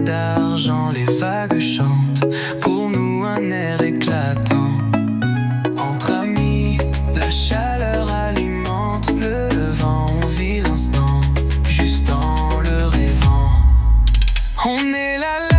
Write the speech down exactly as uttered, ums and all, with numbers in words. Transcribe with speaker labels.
Speaker 1: d'argent, les vagues chantent pour nous un air éclatant. Entre amis, la chaleur alimente le vent, on vit l'instant juste en le rêvant. On est là.